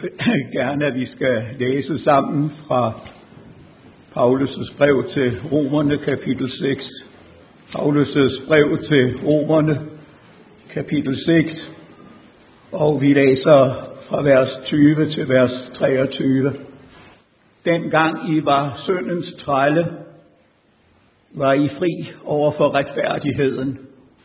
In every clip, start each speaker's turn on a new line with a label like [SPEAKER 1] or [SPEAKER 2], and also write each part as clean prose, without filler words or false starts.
[SPEAKER 1] gerne, at vi skal læse sammen fra Paulus' brev til Romerne, kapitel 6. Paulus' brev til Romerne, kapitel 6, og vi læser fra vers 20 til vers 23. Dengang I var syndens trælle, var I fri over for retfærdigheden.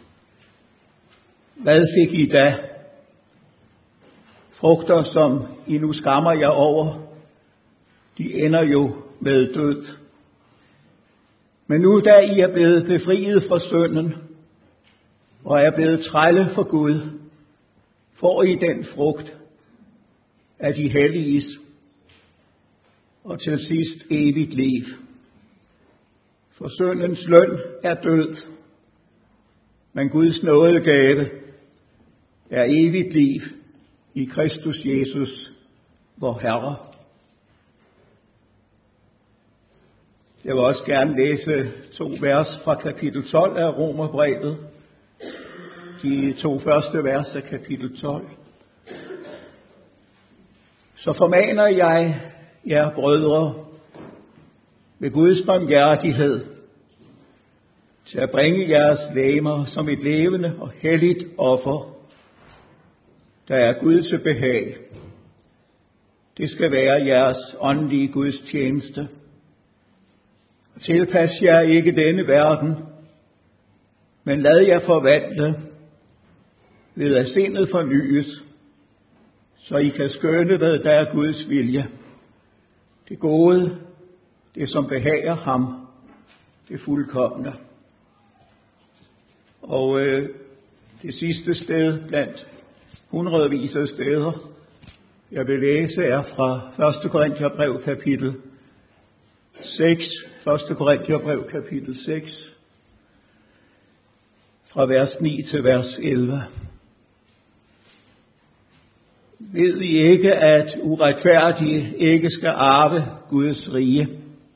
[SPEAKER 1] Hvad fik I da? Frugter, som I nu skammer jer over, de ender jo med død. Men nu da I er blevet befriet fra synden, og er blevet trælle for Gud, får I den frugt af de helliges, og til sidst evigt liv. For syndens løn er død, men Guds nådegave er evigt liv i Kristus Jesus, vor Herre. Jeg vil også gerne læse 2 vers fra kapitel 12 af Romerbrevet. De 2 første vers af kapitel 12. Så formaner jeg jer, brødre, ved Guds barmhjertighed, til at bringe jeres legemer som et levende og helligt offer, der er Gud til behag. Det skal være jeres åndelige Guds tjeneste. Og tilpas jer ikke denne verden, men lad jer forvandle ved at sindet fornyes, så I kan skønne, hvad der er Guds vilje. Det gode, det som behager ham, det fuldkomne. Og det sidste sted blandt hundredvis af steder, jeg vil læse, er fra 1. Korintherbrev kapitel 6. 1. Korintherbrev kapitel 6, fra vers 9 til vers 11. Ved I ikke, at uretfærdige ikke skal arve Guds rige?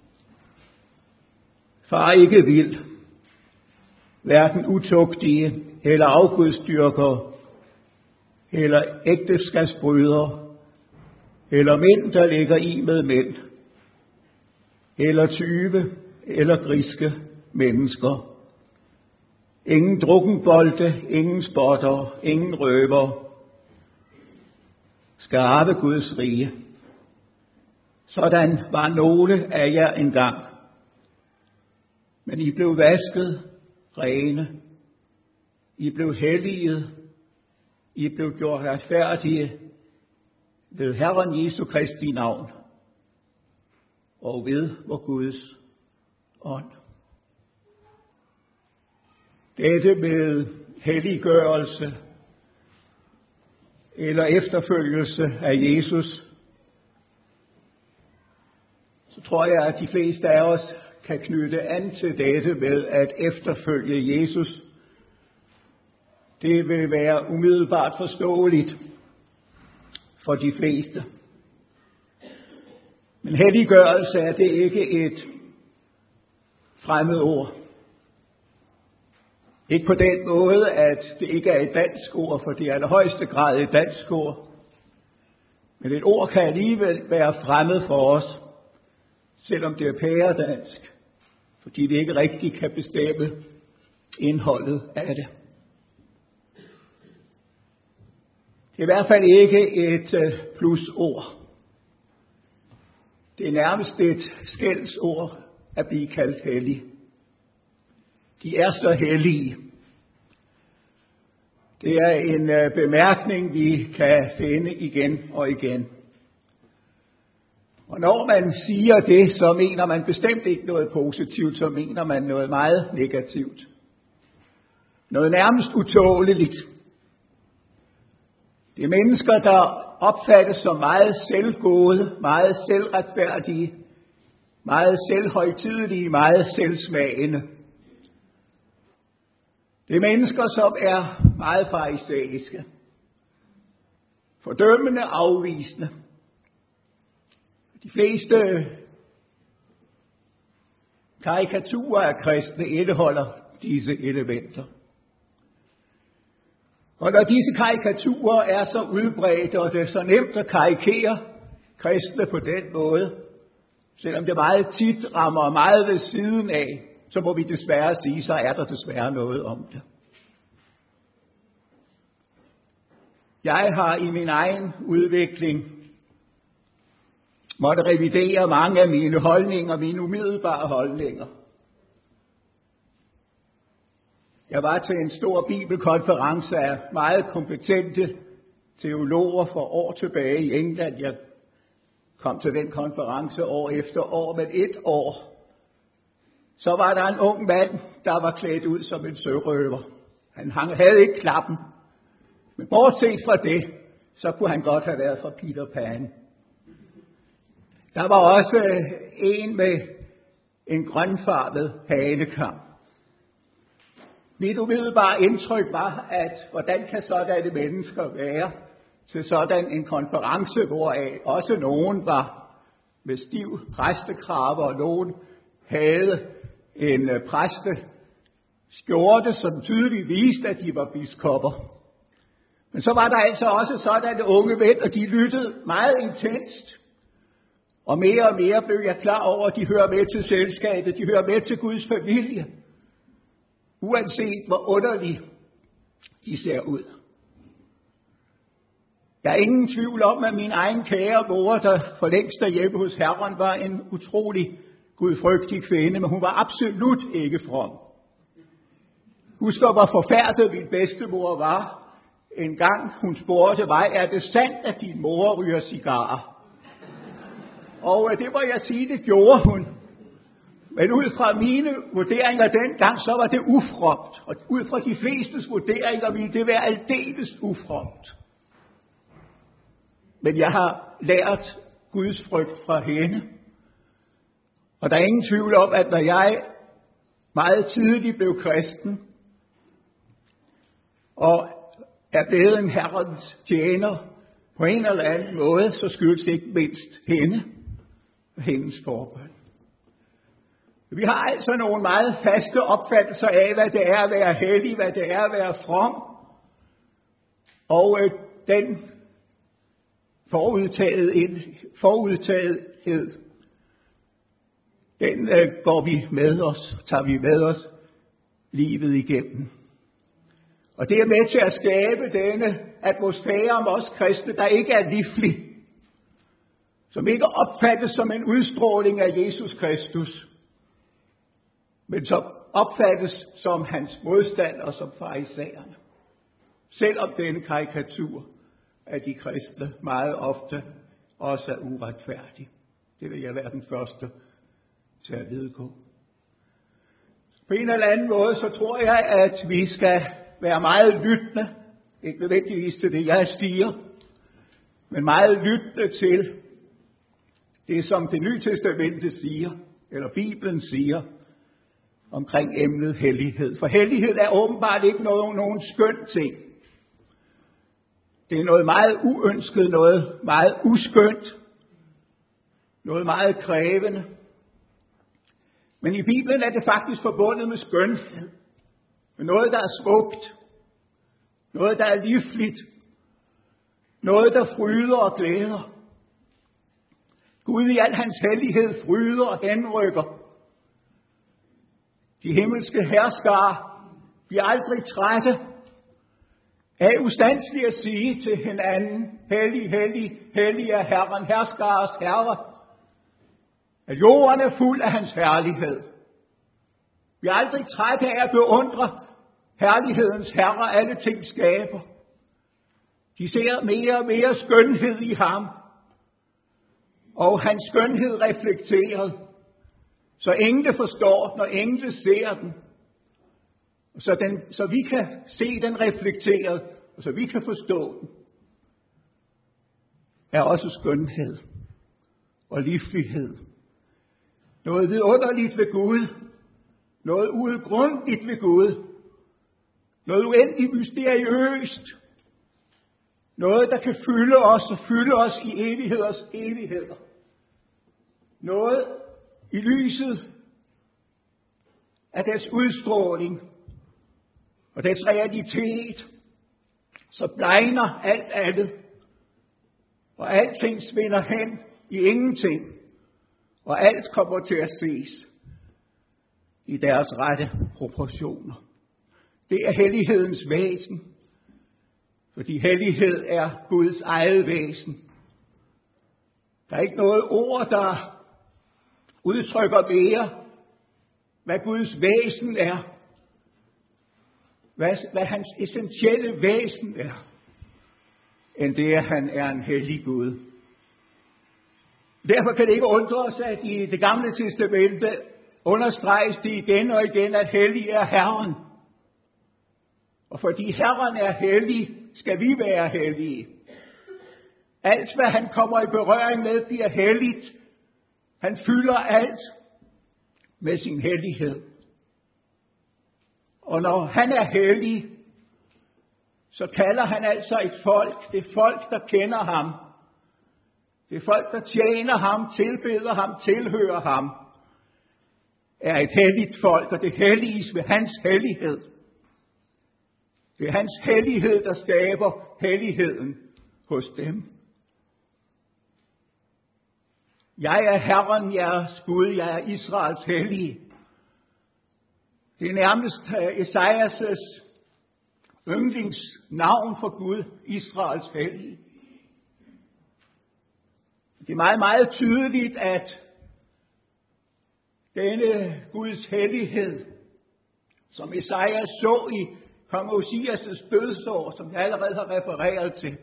[SPEAKER 1] Far ikke vild, hverken utugtige eller afgudstyrkere, eller ægteskabsbrydere, eller mænd, der ligger i med mænd, eller tyve, eller griske mennesker. Ingen drukkenbolde, ingen spotter, ingen røver skal arve Guds rige. Sådan var nogle af jer engang. Men I blev vasket, rene. I blev hellige. I blev gjort retfærdige ved Herren Jesu Kristi navn og ved vor Guds ånd. Dette med helliggørelse eller efterfølgelse af Jesus, så tror jeg, at de fleste af os kan knytte an til dette med at efterfølge Jesus. Det vil være umiddelbart forståeligt for de fleste. Men helliggørelse er det ikke et fremmed ord. Ikke på den måde, at det ikke er et dansk ord, for det er i allerhøjeste grad et dansk ord. Men et ord kan alligevel være fremmed for os, selvom det er pæredansk, fordi vi ikke rigtig kan bestemme indholdet af det. Det er i hvert fald ikke et plusord. Det er nærmest et skældsord at blive kaldt hellig. De er så hellige. Det er en bemærkning, vi kan finde igen og igen. Og når man siger det, så mener man bestemt ikke noget positivt, så mener man noget meget negativt. Noget nærmest utåleligt. Det er mennesker, der opfattes som meget selvgode, meget selvretfærdige, meget selvhøjtidelige, meget selvsmagende. Det er mennesker, som er meget farisæiske, fordømmende, afvisende. De fleste karikaturer af kristne indeholder disse elementer. Og når disse karikaturer er så udbredte, og det er så nemt at karikere kristne på den måde, selvom det meget tit rammer meget ved siden af, så må vi desværre sige, så er der desværre noget om det. Jeg har i min egen udvikling måtte revidere mange af mine holdninger, mine umiddelbare holdninger. Jeg var til en stor bibelkonference af meget kompetente teologer for år tilbage i England. Jeg kom til den konference år efter år, men et år, så var der en ung mand, der var klædt ud som en sørøver. Han havde ikke klappen, men bortset fra det, så kunne han godt have været fra Peter Pan. Der var også en med en grønfarvet hanekam. Mit umiddelbare indtryk var, at hvordan kan sådanne mennesker være til sådan en konference, hvoraf også nogen var med stiv præstekrave, og nogen havde en præsteskjorte, som tydeligt viste, at de var biskopper. Men så var der altså også sådanne unge mænd, og de lyttede meget intenst. Og mere blev jeg klar over, at de hører med til selskabet, de hører med til Guds familie. Uanset hvor underligt de ser ud. Jeg er ingen tvivl om, at min egen kære mor, der for længst derhjemme hos Herren, var en utrolig gudfrygtig kvinde, men hun var absolut ikke from. Husker, hvor forfærdet min bedstemor var, en gang hun spurgte mig, er det sandt, at din mor ryger cigarer? Og det må jeg sige, det gjorde hun. Men ud fra mine vurderinger dengang, så var det ufromt. Og ud fra de flestes vurderinger ville det være aldeles ufromt. Men jeg har lært Guds frygt fra hende. Og der er ingen tvivl om, at når jeg meget tidligt blev kristen, og er blevet en Herrens tjener på en eller anden måde, så skyldes det ikke mindst hende og hendes forbøn. Vi har altså nogle meget faste opfattelser af, hvad det er at være hellig, hvad det er at være from. Og den forudtagethed, den går vi med os, tager vi med os livet igennem. Og det er med til at skabe denne atmosfære om os kristne, der ikke er livlig, som ikke opfattes som en udstråling af Jesus Kristus, men som opfattes som hans modstander, som farisæerne. Selvom denne karikatur af de kristne meget ofte også er uretfærdig. Det vil jeg være den første til at vedgå. På en eller anden måde, så tror jeg, at vi skal være meget lyttende, ikke nødvendigvis til det, jeg siger, men meget lyttende til det, som det Nye Testamente siger, eller Bibelen siger, omkring emnet hellighed. For hellighed er åbenbart ikke nogen skøn ting. Det er noget meget uønsket, noget meget uskønt, noget meget krævende. Men i Bibelen er det faktisk forbundet med skønhed. Med noget, der er smukt. Noget, der er livligt. Noget, der fryder og glæder. Gud i al hans hellighed fryder og henrykker. De himmelske herskere bliver aldrig trætte af ustandsligt at sige til hinanden, hellig, hellig, hellig er Herren, herskares herre, at jorden er fuld af hans herlighed. Vi er aldrig trætte af at beundre herlighedens herre, alle ting skaber. De ser mere og mere skønhed i ham, og hans skønhed reflekteret, så engle forstår den, og engle ser den, så vi kan se den reflekteret, og så vi kan forstå den, er også skønhed og livlighed. Noget vidunderligt ved Gud, noget uudgrundeligt ved Gud, noget uendeligt mysteriøst, noget der kan fylde os i evigheders evigheder. Noget i lyset af dets udstråling og dets realitet så blegner alt andet, og alting svinder hen i ingenting, og alt kommer til at ses i deres rette proportioner. Det er hellighedens væsen, fordi hellighed er Guds eget væsen. Der er ikke noget ord, der udtrykker mere, hvad Guds væsen er, hvad hans essentielle væsen er, end det, at han er en hellig Gud. Derfor kan det ikke undre os, at i det gamle testamente understreges det igen og igen, at hellig er Herren. Og fordi Herren er hellig, skal vi være hellige. Alt, hvad han kommer i berøring med, bliver helligt. Han fylder alt med sin hellighed. Og når han er hellig, så kalder han altså et folk. Det folk, der kender ham. Det folk, der tjener ham, tilbeder ham, tilhører ham, er et helligt folk, og det helliges ved hans hellighed. Det er hans hellighed, der skaber helligheden hos dem. Jeg er Herren, jeres Gud, jeg er Israels hellige. Det er nærmest Esajas yndlingsnavn for Gud, Israels hellige. Det er meget, meget tydeligt, at denne Guds hellighed, som Esajas så i kong Osias' dødsår, som jeg allerede har refereret til,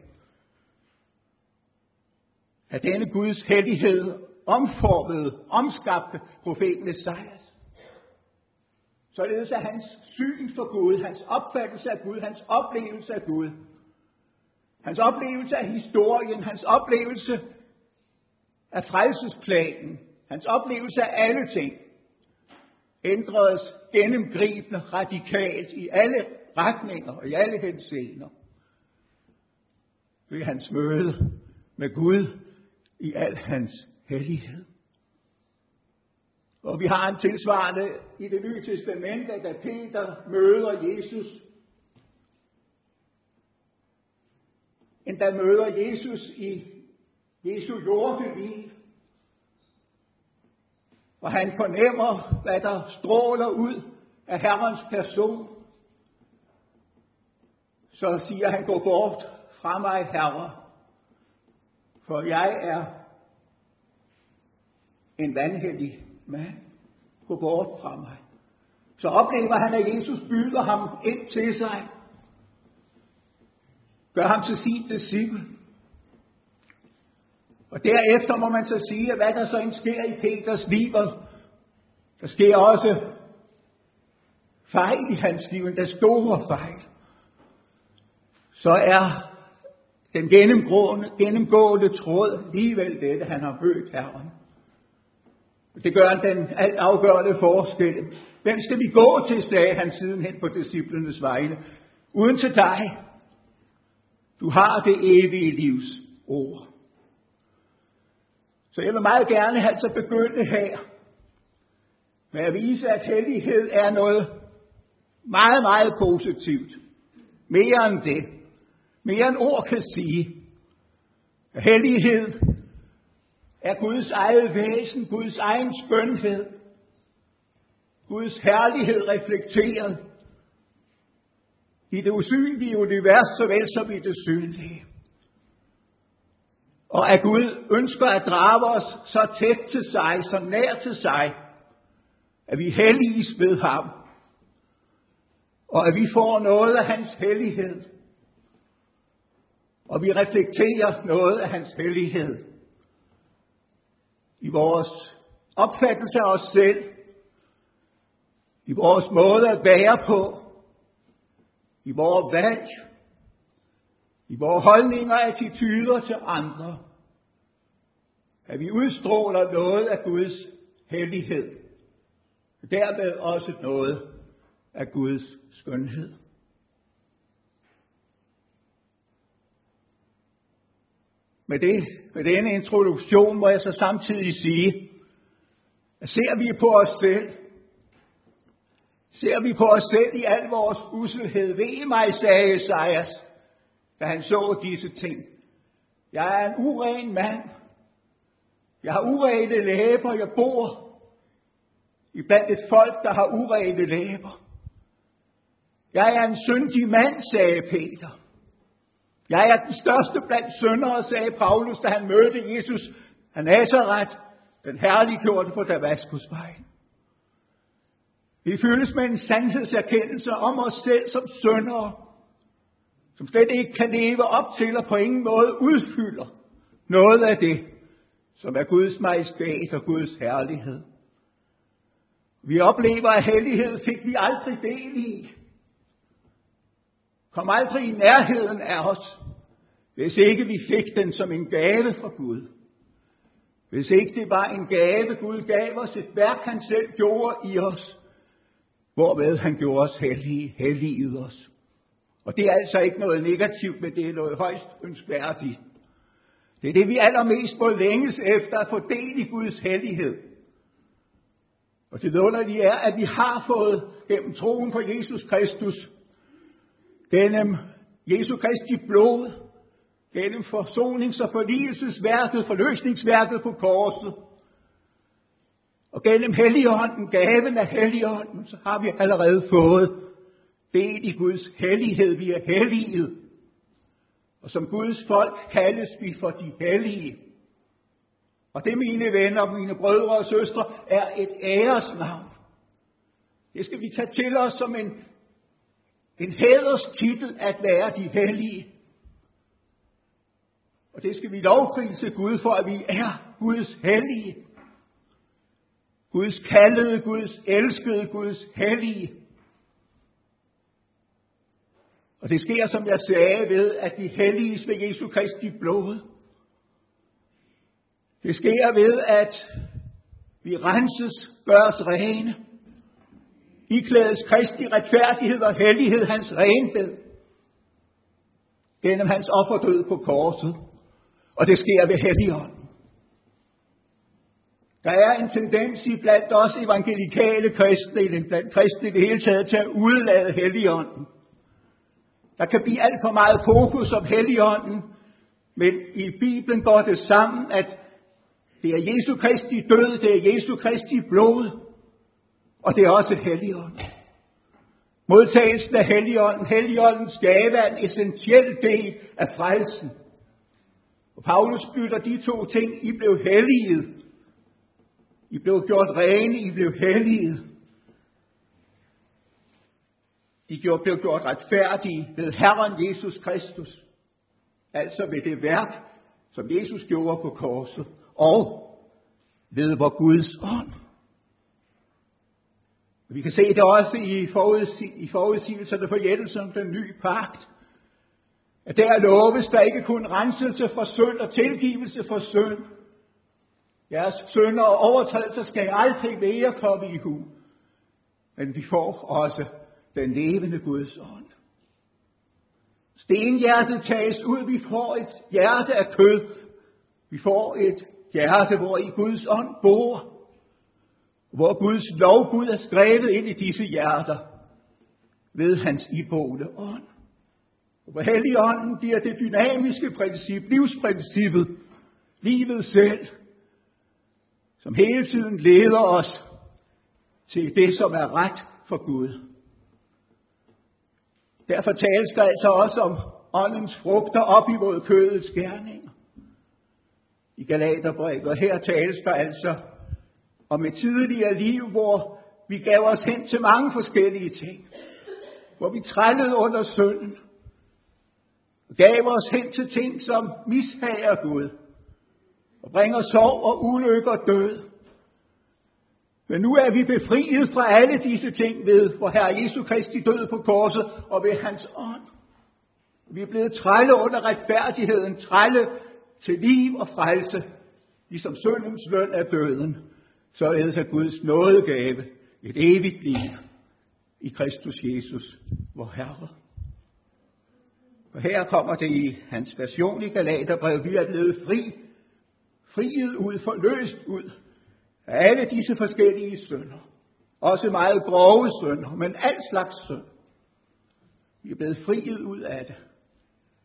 [SPEAKER 1] at denne Guds hellighed omskabte profeten Esajas. Således er hans syn for Gud, hans opfattelse af Gud, hans oplevelse af Gud, hans oplevelse af historien, hans oplevelse af frelsesplanen, hans oplevelse af alle ting, ændredes gennemgribende radikalt i alle retninger og i alle henseender ved hans møde med Gud i al hans hellighed. Og vi har en tilsvarende i Det Nye Testamente, da Peter møder Jesus. Endda møder Jesus i Jesu jordeliv. Og han fornemmer, hvad der stråler ud af Herrens person. Så siger han, gå bort fra mig, Herre, for jeg er en vanhellig mand. Gå bort fra mig. Så oplever han, at Jesus byder ham ind til sig. Gør ham til sin disciple. Og derefter må man så sige, hvad der så sker i Peters liv. Der sker også fejl i hans liv, en der store fejl. Så er den gennemgående tråd alligevel det, han har mødt Herren. Det gør den alt afgørende forskel. Hvem skal vi gå til, sagde han sidenhen på disciplenes vegne. Uden til dig. Du har det evige livs ord. Så jeg vil meget gerne altså begynde her med at vise, at hellighed er noget meget, meget positivt. Mere end det. Mere end ord kan sige. Hellighed er Guds eget væsen, Guds egen skønhed, Guds herlighed reflekteret i det usynlige univers, såvel som i det synlige. Og at Gud ønsker at drage os så tæt til sig, så nær til sig, at vi helliges ved ham, og at vi får noget af hans hellighed, og vi reflekterer noget af hans hellighed i vores opfattelse af os selv, i vores måde at være på, i vores valg, i vores holdninger og attityder til andre, at vi udstråler noget af Guds hellighed, og dermed også noget af Guds skønhed. Med denne introduktion må jeg så samtidig sige, at ser vi på os selv i al vores usselhed, ved mig, sagde Esajas, da han så disse ting. Jeg er en uren mand. Jeg har urene læber. Jeg bor iblandt et folk, der har urene læber. Jeg er en syndig mand, sagde Peter. Jeg er den største blandt syndere, sagde Paulus, da han mødte Jesus af Nazaret, den herliggjorte på Damaskusvejen. Vi føles med en sandhedserkendelse om os selv som syndere, som slet ikke kan leve op til og på ingen måde udfylder noget af det, som er Guds majestæt og Guds herlighed. Vi oplever, at hellighed fik vi aldrig del i. Kom aldrig i nærheden af os, hvis ikke vi fik den som en gave fra Gud. Hvis ikke det var en gave, Gud gav os, et værk han selv gjorde i os, hvorved han gjorde os helligede os. Og det er altså ikke noget negativt, men det er noget højst ønskværdigt. Det er det, vi allermest må længes efter, at få del i Guds hellighed. Og det underlige er, at vi har fået gennem troen på Jesus Kristus, gennem Jesu Kristi blod, gennem forsonings- og forligelsesværket, forløsningsværket på korset, og gennem Helligånden, gaven af Helligånden, så har vi allerede fået del i Guds hellighed. Vi er hellige. Og som Guds folk kaldes vi for de hellige. Og det, mine venner, mine brødre og søstre, er et æresnavn. Det skal vi tage til os som en hæderstitel at være de hellige. Og det skal vi lovprise Gud for, at vi er Guds hellige. Guds kaldede, Guds elskede, Guds hellige. Og det sker, som jeg sagde, ved at vi helliges ved Jesu Kristi blod. Det sker ved, at vi renses, gøres rene. Iklædes Kristi retfærdighed og hellighed, hans renhed, gennem hans offerdød på korset. Og det sker ved Helligånden. Der er en tendens i blandt os evangelikale kristne, blandt kristne i det hele taget, til at udlade Helligånden. Der kan blive alt for meget fokus om Helligånden, men i Bibelen går det sammen, at det er Jesu Kristi død, det er Jesu Kristi blod, og det er også Helligånden. Modtagelsen af Helligånden, Helligåndens gave er en essentiel del af frelsen. Og Paulus bytter de to ting. I blev helliget. I blev gjort rene, I blev helliget. I blev gjort retfærdige ved Herren Jesus Kristus. Altså ved det værk, som Jesus gjorde på korset. Og ved vor Guds ånd. Vi kan se det også i forudsigelserne for forjættelsen om den nye pagt. At der loves der ikke kun renselse for synd og tilgivelse for synd. Jeres synder og overtrædelser skal aldrig mere komme i hu. Men vi får også den levende Guds ånd. Stenhjertet tages ud. Vi får et hjerte af kød. Vi får et hjerte, hvor i Guds ånd bor. Hvor Guds lovbud er skrevet ind i disse hjerter ved hans iboende ånd. Og hvor Helligånden bliver det dynamiske princip, livsprincippet, livet selv, som hele tiden leder os til det, som er ret for Gud. Derfor tales der altså også om åndens frugter op imod kødets gerninger. I Galaterbrevet, og her tales der altså om et tidligere liv, hvor vi gav os hen til mange forskellige ting. Hvor vi trællede under synden. Og gav os hen til ting, som mishager Gud. Og bringer sorg og ulykke og død. Men nu er vi befriet fra alle disse ting ved vor Herre Jesu Kristi død på korset og ved hans ånd. Vi er blevet trælle under retfærdigheden, trælle til liv og frelse, ligesom syndens løn er døden. Således er Guds nådegave et evigt liv i Kristus Jesus, vor Herre. Og her kommer det i hans version i Galaterbrevet, vi er blevet friet ud, forløst ud af alle disse forskellige synder. Også meget grove synder, men al slags synd. Vi er blevet friet ud af det.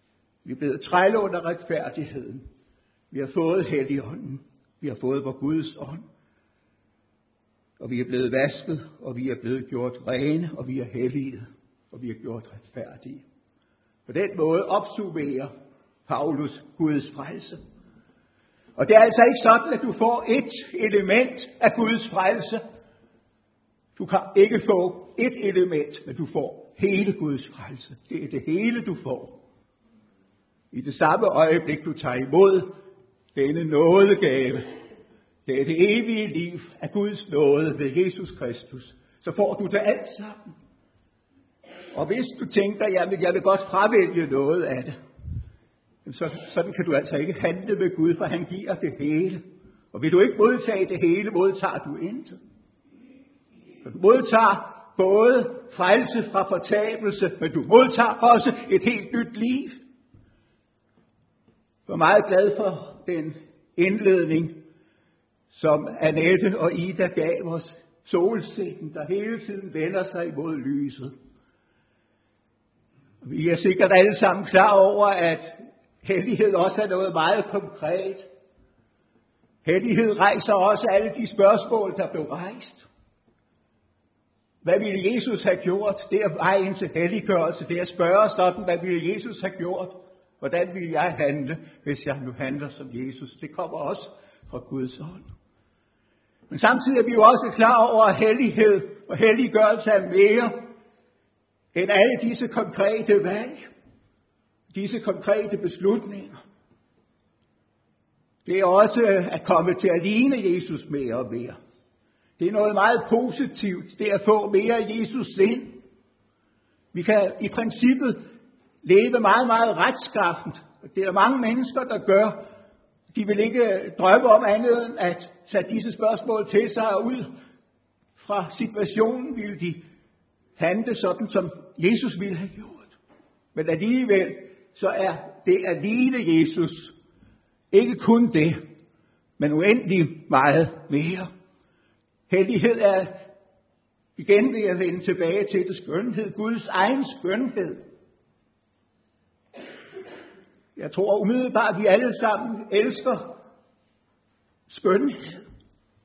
[SPEAKER 1] Vi er blevet trælle under retfærdigheden. Vi har fået Helligånden. Vi har fået vor Guds ånd. Og vi er blevet vasket, og vi er blevet gjort rene, og vi er hellige, og vi er gjort retfærdige. På den måde opsummerer Paulus Guds frelse. Og det er altså ikke sådan, at du får et element af Guds frelse. Du kan ikke få et element, men du får hele Guds frelse. Det er det hele, du får. I det samme øjeblik, du tager imod denne nådegave, det er det evige liv af Guds nåde ved Jesus Kristus, så får du det alt sammen. Og hvis du tænker, jeg vil godt fravælge noget af det, så sådan kan du altså ikke handle med Gud, for han giver det hele. Og vil du ikke modtage det hele, modtager du intet. Så du modtager både frelse fra fortabelse, men du modtager også et helt nyt liv. Jeg er meget glad for den indledning, som Annette og Ida gav os. Solsikken, der hele tiden vender sig imod lyset. Vi er sikkert alle sammen klar over, at hellighed også er noget meget konkret. Hellighed rejser også alle de spørgsmål, der blev rejst. Hvad ville Jesus have gjort? Det er vejen til helliggørelse. Det er at spørge sådan, hvad ville Jesus have gjort? Hvordan ville jeg handle, hvis jeg nu handler som Jesus? Det kommer også fra Guds ånd. Men samtidig er vi jo også klar over, at hellighed og helliggørelse er mere end alle disse konkrete valg. Disse konkrete beslutninger. Det er også at komme til at ligne Jesus mere og mere. Det er noget meget positivt, det er at få mere af Jesus sind. Vi kan i princippet leve meget, meget retskaffent. Det er mange mennesker, der gør. De vil ikke drømme om andet end at tage disse spørgsmål til sig og ud fra situationen, vil de handle sådan, som Jesus ville have gjort. Men alligevel, så er det at ligne Jesus ikke kun det, men uendelig meget mere. Hellighed er, igen vil jeg vende tilbage til det, skønhed, Guds egen skønhed. Jeg tror umiddelbart, at vi alle sammen elsker skønhed.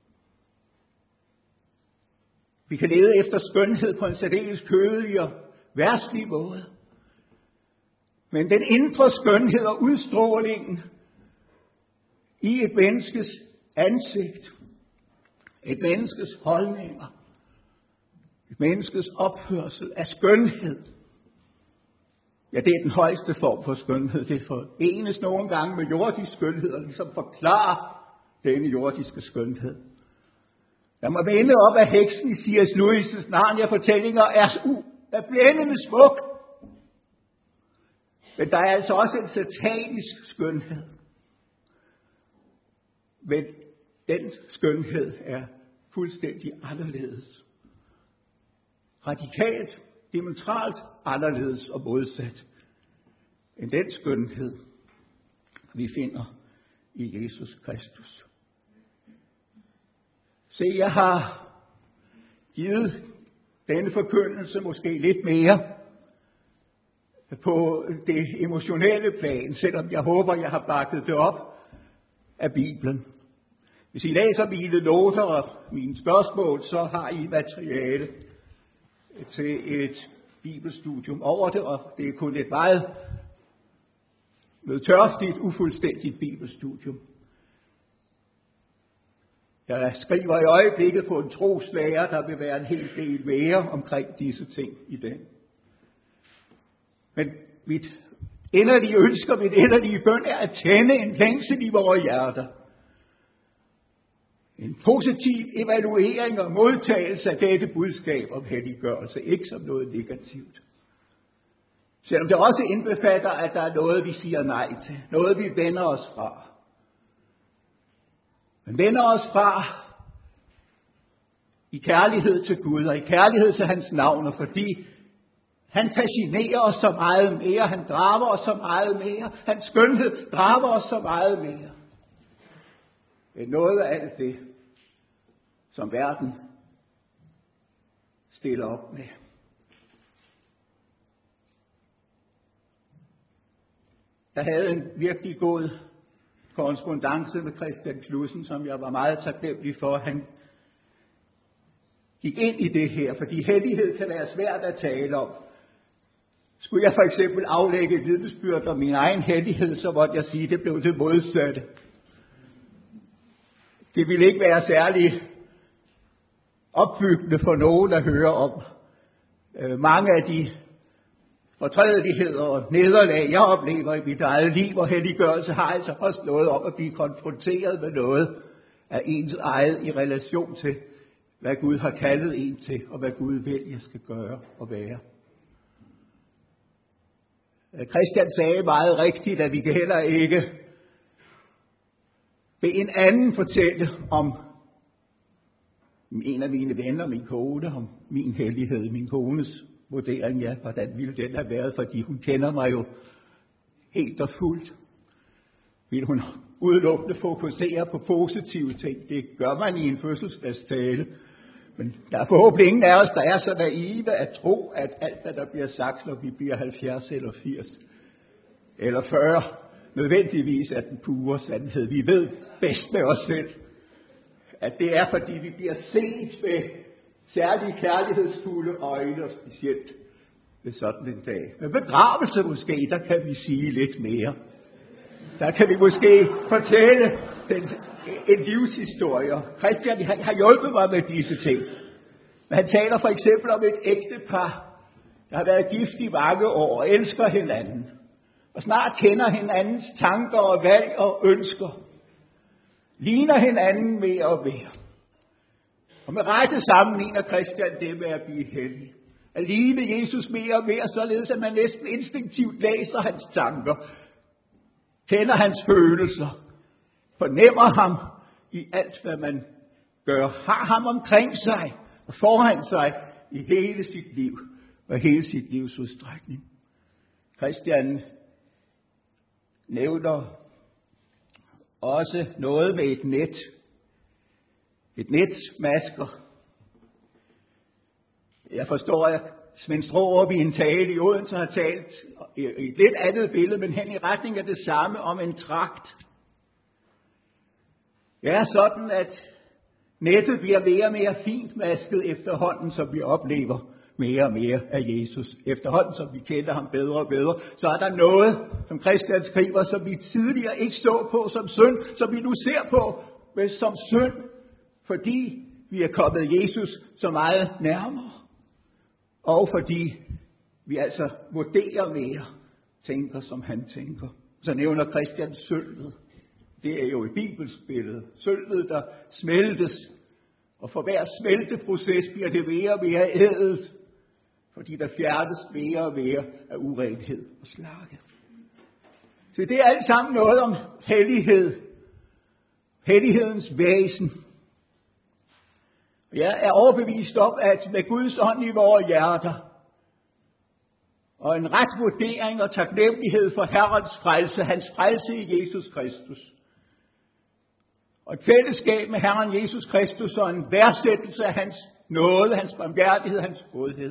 [SPEAKER 1] Vi kan lede efter skønhed på en særdeles kødelig og verdslig måde. Men den indre skønhed og udstrålingen i et menneskes ansigt, et menneskes holdninger, et menneskes opførsel af skønhed, ja, det er den højeste form for skønhed. Det forenes nogle gange med jordisk skønhed, og ligesom forklarer denne jordiske skønhed. Jeg må minde om, at heksen i C.S. Lewis' Narnia-fortællinger er blændende smuk. Men der er altså også en satanisk skønhed. Men den skønhed er fuldstændig anderledes. Radikalt, diametralt anderledes og modsat end den skønhed, vi finder i Jesus Kristus. Se, jeg har givet denne forkyndelse måske lidt mere på det emotionelle plan, selvom jeg håber, jeg har bakket det op af Bibelen. Hvis I læser mine noter og mine spørgsmål, så har I materiale til et bibelstudium over det, og det er kun et meget tørstigt, ufuldstændigt bibelstudium. Jeg skriver i øjeblikket på en troslære, der vil være en hel del mere omkring disse ting i den. Men mit inderlige ønsker, mit inderlige bøn er at tænde en længsel i vores hjerter. En positiv evaluering og modtagelse af dette budskab om helliggørelse, ikke som noget negativt. Selvom det også indbefatter, at der er noget, vi siger nej til, noget, vi vender os fra. Men vender os fra i kærlighed til Gud og i kærlighed til hans navn, fordi han fascinerer os så meget mere, han drager os så meget mere, hans skønhed drager os så meget mere. Det er noget af alt det, som verden stiller op med. Jeg havde en virkelig god korrespondance med Christian Knudsen, som jeg var meget taknemmelig for. Han gik ind i det her, fordi hellighed kan være svært at tale om. Skulle jeg for eksempel aflægge et vidnesbyrd om min egen hellighed, så måtte jeg sige, at det blev det modsatte. Det ville ikke være særlig opbyggende for nogen at høre om. Mange af de fortrædeligheder og nederlag, jeg oplever i mit eget liv og helliggørelse, har altså også noget om at blive konfronteret med noget af ens eget i relation til, hvad Gud har kaldet en til, og hvad Gud vil, jeg skal gøre og være. Christian sagde meget rigtigt, at vi kan heller ikke bede en anden fortælle om en af mine venner, min kone, om min hellighed, min kones vurdering, ja, hvordan ville den have været, fordi hun kender mig jo helt og fuldt. Vil hun udelukkende fokusere på positive ting? Det gør man i en fødselsdagstale. Men der er forhåbentlig ingen af os, der er så naive at tro, at alt, hvad der bliver sagt, når vi bliver 70 eller 80 eller 40, nødvendigvis er den pure sandhed. Vi ved bedst med os selv, at det er, fordi vi bliver set med særlige kærlighedsfulde øjne, og specielt ved sådan en dag. Men begravelse måske, der kan vi sige lidt mere. Der kan vi måske fortælle en livshistorie. Christian har hjulpet mig med disse ting. Men han taler for eksempel om et ægtepar, der har været gift i mange år og elsker hinanden. Og snart kender hinandens tanker og valg og ønsker. Ligner hinanden mere og mere. Og med rette sammenligner Christian det med at blive hellig. At ligne Jesus mere og mere, således at man næsten instinktivt læser hans tanker. Kender hans følelser. Fornemmer ham i alt, hvad man gør. Har ham omkring sig og foran sig i hele sit liv og hele sit livs udstrækning. Christian nævner også noget med et net. Et net masker. Jeg forstår, at Svend Straarup i en tale i Odense har talt i et lidt andet billede, men hen i retning af det samme om en tragt. Det er sådan, at nettet bliver mere og mere fint masket efterhånden, som vi oplever mere og mere af Jesus. Efterhånden, som vi kender ham bedre og bedre, så er der noget, som Christian skriver, som vi tidligere ikke så på som synd, som vi nu ser på som synd, fordi vi er kommet Jesus så meget nærmere. Og fordi vi altså vurderer mere, tænker som han tænker. Så nævner Christian sølvet. Det er jo et bibelsk billede. Sølvet, der smeltes. Og for hver smelteproces bliver det mere og mere ædelt. Fordi der fjernes mere og mere af urenhed og slagge. Så det er alt sammen noget om hellighed. Hellighedens væsen. Jeg er overbevist om, at med Guds ånd i vores hjerter, og en ret vurdering og taknemmelighed for Herrens frelse, hans frelse i Jesus Kristus, og et fællesskab med Herren Jesus Kristus, og en værdsættelse af hans nåde, hans barmhjertighed, hans godhed.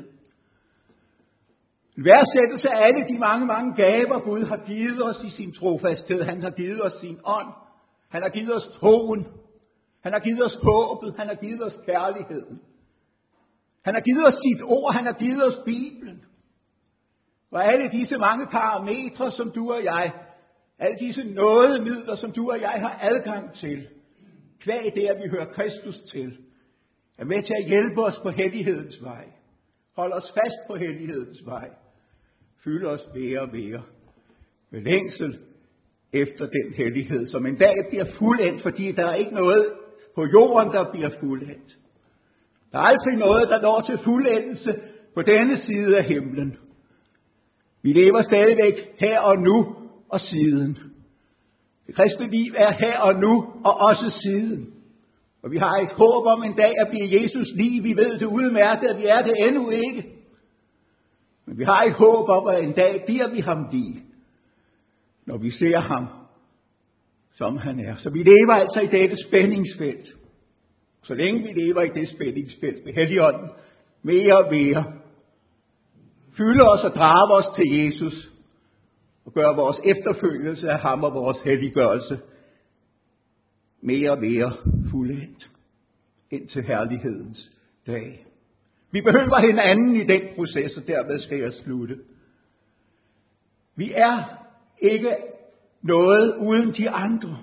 [SPEAKER 1] En værdsættelse af alle de mange, mange gaver, Gud har givet os i sin trofasthed. Han har givet os sin ånd. Han har givet os troen. Han har givet os håbet. Han har givet os kærligheden. Han har givet os sit ord. Han har givet os Bibelen. Og alle disse mange parametre, som du og jeg, alle disse nådemidler, som du og jeg har adgang til, kvæg det, at vi hører Kristus til, er med til at hjælpe os på hellighedens vej. Hold os fast på hellighedens vej. Fyld os mere og mere med længsel efter den hellighed, som en dag bliver fuldendt, fordi der er ikke noget på jorden, der bliver fuldendt. Der er aldrig noget, der når til fuldendelse på denne side af himlen. Vi lever stadigvæk her og nu og siden. Det kristne liv er her og nu og også siden. Og vi har et håb om en dag at blive Jesus lige. Vi ved det udmærket, at vi er det endnu ikke. Men vi har et håb om, at en dag bliver vi ham lige, når vi ser ham, som han er. Så vi lever altså i dette spændingsfelt. Så længe vi lever i det spændingsfelt med Helligånden, mere og mere, fylder os og drager os til Jesus, og gøre vores efterfølgelse af ham og vores helliggørelse mere og mere fuldendt ind til herlighedens dag. Vi behøver hinanden i den proces, og dermed skal jeg slutte. Vi er ikke noget uden de andre.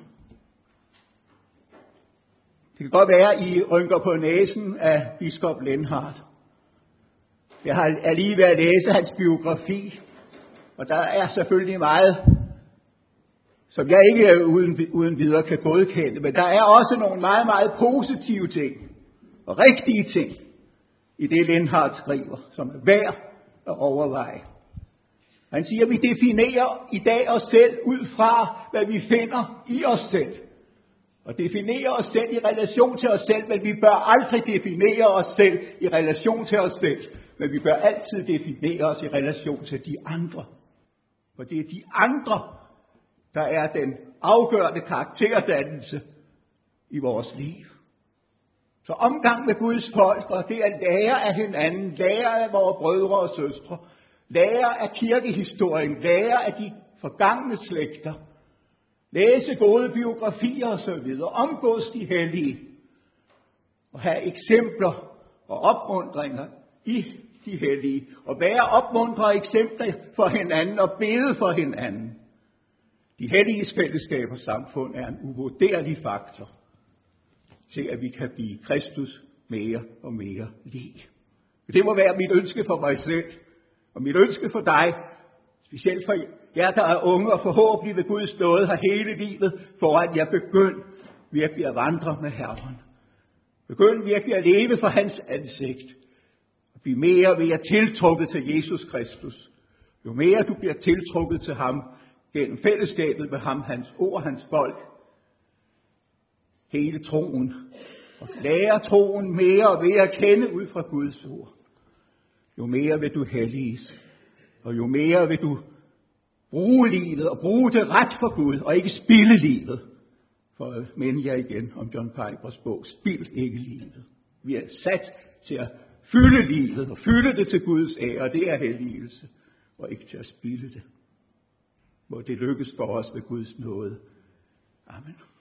[SPEAKER 1] Det kan godt være, at I rynker på næsen af biskop Lenhardt. Jeg har lige ved at læse hans biografi, og der er selvfølgelig meget, som jeg ikke uden videre kan godkende, men der er også nogle meget, meget positive ting og rigtige ting i det, Lenhardt skriver, som er værd at overveje. Han siger, at vi definerer i dag os selv ud fra, hvad vi finder i os selv. Og definerer os selv i relation til os selv, men vi bør aldrig definere os selv i relation til os selv. Men vi bør altid definere os i relation til de andre. For det er de andre, der er den afgørende karakterdannelse i vores liv. Så omgang med Guds folk, og det at lære af hinanden, lære af vores brødre og søstre, lære af kirkehistorien, lære af de forgangne slægter, læse gode biografier osv., omgås de hellige, og have eksempler og opmuntringer i de hellige, og være opmuntre og eksempler for hinanden og bede for hinanden. De helliges fællesskab og samfund er en uvurderlig faktor til, at vi kan blive Kristus mere og mere lig. Det må være mit ønske for mig selv, og mit ønske for dig, specielt for jer, der er unge og forhåbentlig ved Guds nåde har hele livet foran jer, begynd virkelig at vandre med Herren. Begynd virkelig at leve for hans ansigt. Og blive mere og mere tiltrukket til Jesus Kristus. Jo mere du bliver tiltrukket til ham gennem fællesskabet med ham, hans ord, hans folk, hele troen, og lære troen mere og mere at kende ud fra Guds ord, jo mere vil du helliges, og jo mere vil du bruge livet og bruge det ret for Gud, og ikke spilde livet. For at minde jer igen om John Pipers bog, Spild ikke livet. Vi er sat til at fylde livet, og fylde det til Guds ære, og det er helligelse, og ikke til at spilde det. Må det lykkes for os ved Guds nåde. Amen.